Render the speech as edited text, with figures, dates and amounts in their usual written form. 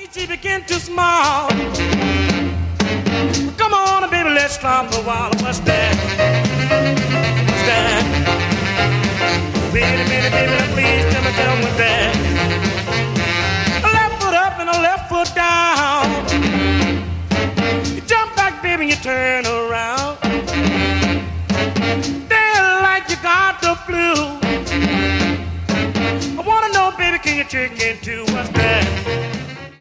She begin too small. Come on, baby, let's stop a while. What's that? What's that? Wait a minute, baby, please tell me what's that. A left foot up and a left foot down. You jump back, baby, and you turn around. Then like you got the flu. I wanna know, baby, can you trick into what's that?